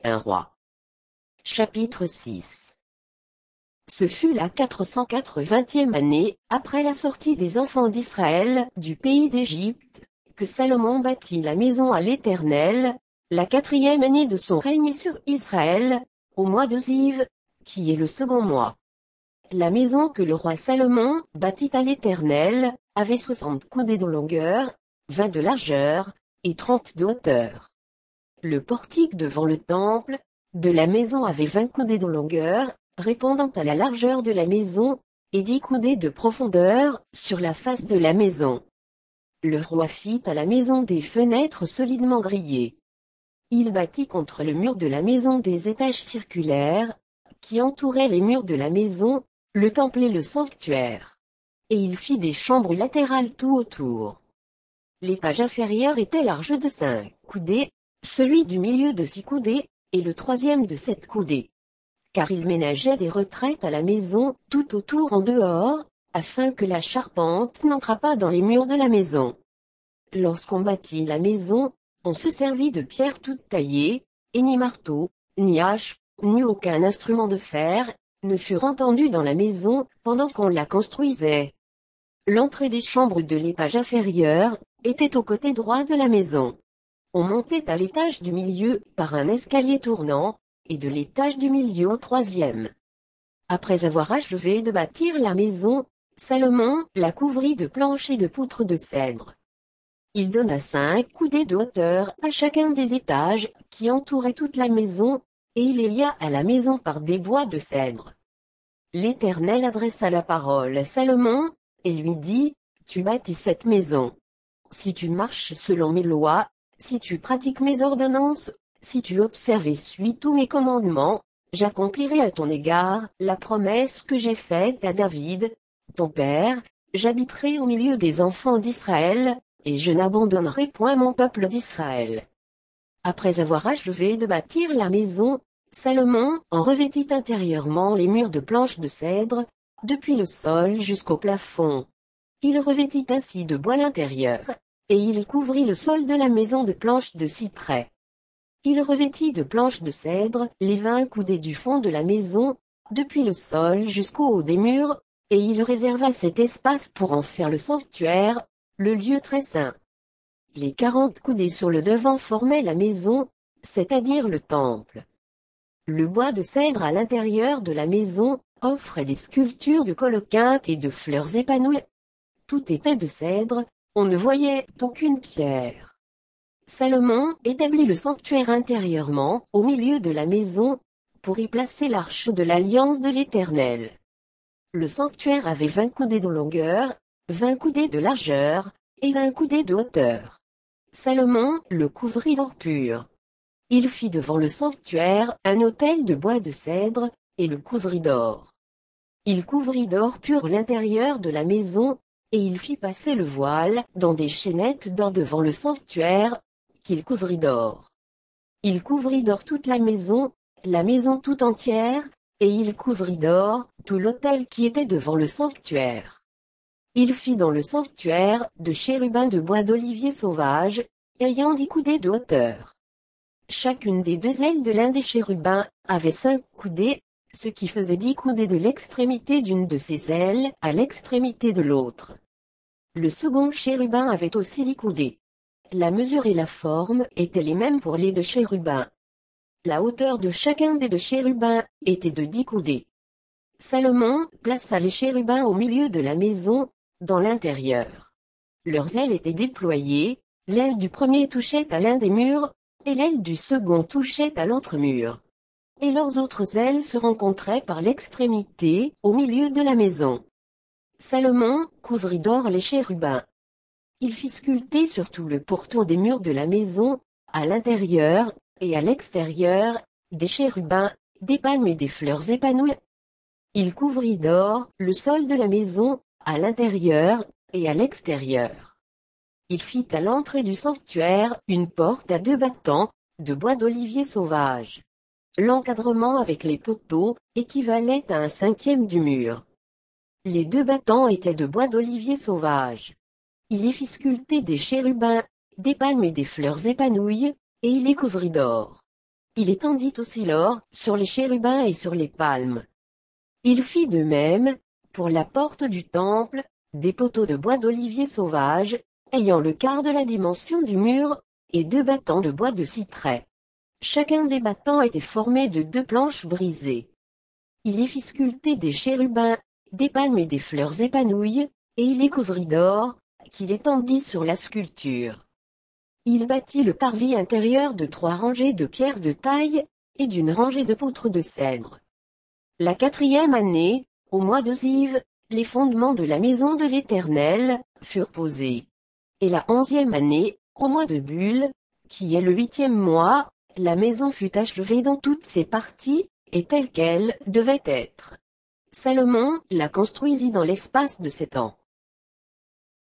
Un roi. Chapitre 6. Ce fut la 480e année, après la sortie des enfants d'Israël du pays d'Égypte, que Salomon bâtit la maison à l'Éternel, la 4e année de son règne sur Israël, au mois de Ziv, qui est le second mois. La maison que le roi Salomon bâtit à l'Éternel avait 60 coudées de longueur, 20 de largeur, et 30 de hauteur. Le portique devant le temple de la maison avait 20 coudées de longueur, répondant à la largeur de la maison, et 10 coudées de profondeur sur la face de la maison. Le roi fit à la maison des fenêtres solidement grillées. Il bâtit contre le mur de la maison des étages circulaires, qui entouraient les murs de la maison, le temple et le sanctuaire. Et il fit des chambres latérales tout autour. L'étage inférieur était large de 5 coudées, celui du milieu de 6 coudées, et le troisième de 7 coudées. Car il ménageait des retraites à la maison, tout autour en dehors, afin que la charpente n'entrât pas dans les murs de la maison. Lorsqu'on bâtit la maison, on se servit de pierres toutes taillées, et ni marteau, ni hache, ni aucun instrument de fer, ne furent entendus dans la maison, pendant qu'on la construisait. L'entrée des chambres de l'étage inférieur, était au côté droit de la maison. On montait à l'étage du milieu, par un escalier tournant, et de l'étage du milieu au troisième. Après avoir achevé de bâtir la maison, Salomon la couvrit de planches et de poutres de cèdre. Il donna 5 coudées de hauteur à chacun des étages, qui entouraient toute la maison, et il les lia à la maison par des bois de cèdre. L'Éternel adressa la parole à Salomon, et lui dit, « Tu bâtis cette maison. Si tu marches selon mes lois, si tu pratiques mes ordonnances, si tu observes et suis tous mes commandements, j'accomplirai à ton égard la promesse que j'ai faite à David, ton père, j'habiterai au milieu des enfants d'Israël, et je n'abandonnerai point mon peuple d'Israël. » Après avoir achevé de bâtir la maison, Salomon en revêtit intérieurement les murs de planches de cèdre, depuis le sol jusqu'au plafond. Il revêtit ainsi de bois l'intérieur, et il couvrit le sol de la maison de planches de cyprès. Il revêtit de planches de cèdre les 20 coudées du fond de la maison, depuis le sol jusqu'au haut des murs, et il réserva cet espace pour en faire le sanctuaire, le lieu très saint. Les 40 coudées sur le devant formaient la maison, c'est-à-dire le temple. Le bois de cèdre à l'intérieur de la maison offrait des sculptures de colocyntes et de fleurs épanouies. Tout était de cèdre, on ne voyait aucune pierre. Salomon établit le sanctuaire intérieurement, au milieu de la maison, pour y placer l'arche de l'alliance de l'Éternel. Le sanctuaire avait 20 coudées de longueur, 20 coudées de largeur, et 20 coudées de hauteur. Salomon le couvrit d'or pur. Il fit devant le sanctuaire un autel de bois de cèdre, et le couvrit d'or. Il couvrit d'or pur l'intérieur de la maison, et il fit passer le voile dans des chaînettes d'or devant le sanctuaire, qu'il couvrit d'or. Il couvrit d'or toute la maison tout entière, et il couvrit d'or tout l'autel qui était devant le sanctuaire. Il fit dans le sanctuaire de chérubins de bois d'olivier sauvage, ayant 10 coudées de hauteur. Chacune des 2 ailes de l'un des chérubins avait 5 coudées, ce qui faisait 10 coudées de l'extrémité d'une de ses ailes à l'extrémité de l'autre. Le second chérubin avait aussi 10 coudées. La mesure et la forme étaient les mêmes pour les 2 chérubins. La hauteur de chacun des 2 chérubins était de 10 coudées. Salomon plaça les chérubins au milieu de la maison, dans l'intérieur. Leurs ailes étaient déployées, l'aile du premier touchait à l'un des murs, et l'aile du second touchait à l'autre mur. Et leurs autres ailes se rencontraient par l'extrémité, au milieu de la maison. Salomon couvrit d'or les chérubins. Il fit sculpter sur tout le pourtour des murs de la maison, à l'intérieur, et à l'extérieur, des chérubins, des palmes et des fleurs épanouies. Il couvrit d'or le sol de la maison, à l'intérieur, et à l'extérieur. Il fit à l'entrée du sanctuaire une porte à 2 battants, de bois d'olivier sauvage. L'encadrement avec les poteaux équivalait à un 5e du mur. Les 2 battants étaient de bois d'olivier sauvage. Il y fit sculpter des chérubins, des palmes et des fleurs épanouies, et il les couvrit d'or. Il étendit aussi l'or sur les chérubins et sur les palmes. Il fit de même, pour la porte du temple, des poteaux de bois d'olivier sauvage, ayant le quart de la dimension du mur, et 2 battants de bois de cyprès. Chacun des battants était formé de 2 planches brisées. Il y fit sculpter des chérubins, des palmes et des fleurs épanouies, et il les couvrit d'or, qu'il étendit sur la sculpture. Il bâtit le parvis intérieur de 3 rangées de pierres de taille, et d'une rangée de poutres de cèdre. La 4e année, au mois de Ziv, les fondements de la maison de l'Éternel furent posés. Et la 11e année, au mois de Bul, qui est le 8e mois, la maison fut achevée dans toutes ses parties, et telle qu'elle devait être. Salomon la construisit dans l'espace de 7 ans.